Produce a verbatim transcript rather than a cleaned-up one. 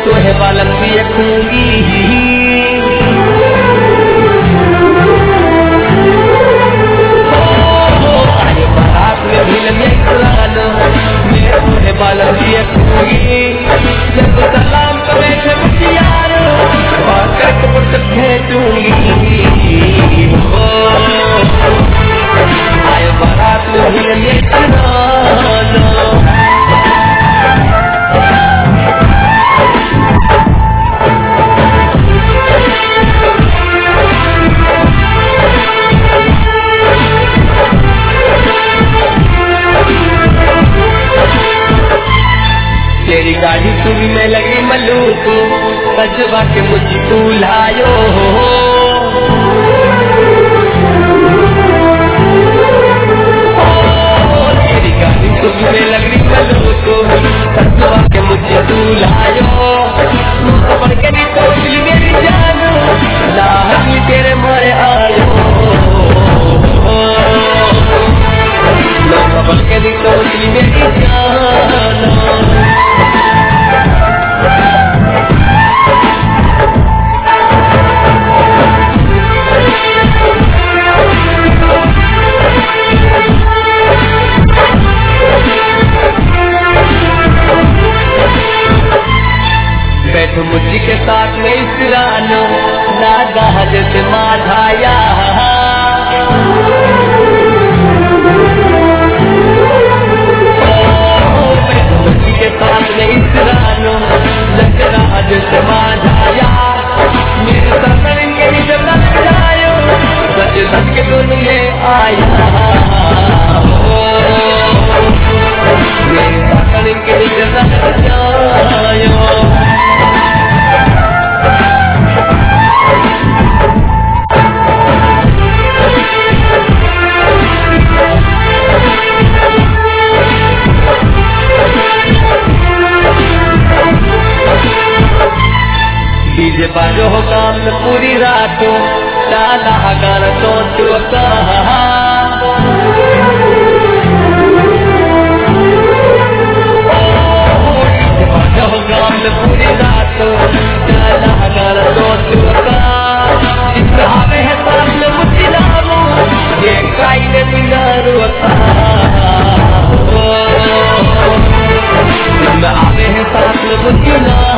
तो है बालक भी रखूंगी। आए बारात में भी लगे पुराना, मैं तो है बालक भी रखूंगी। जब सलाम तो बैठे मुझियार और करके मुझसे भेजूंगी। आए बारात में भी लगे पुराना। तेरी गाड़ी सुनी में लगी मलूक, सजवा के मुझे तू लायो। तेरी गाड़ी सुनी में लगी मलूक, सजवा के मुझे तू लायो। पकड़ के नी तो मेरी जान, लाही तेरे मारे आयो। पकड़ के नी तो मेरी जान। बैठो मुझी के साथ में इसरानो, नागा जैसे माधाया। बैठो मुझी के साथ में इसरानो, लग रहा जैसे माधाया। मेरे ससुर के भी जब लग जायो, सच सच के दोनों ले आया। मेरे ससुर के भी जब लग जायो। डीजे बाजो हो काम न पूरी रातों, डाला गाना तो तू कहा। डीजे बाजो हो काम न पूरी रातों, डाला गाना तो तू कहा। जिसमें आवे है सामने मुझे नामो, ये काई ने बिना रुका। जिसमें आवे है सामने मुझे नामो,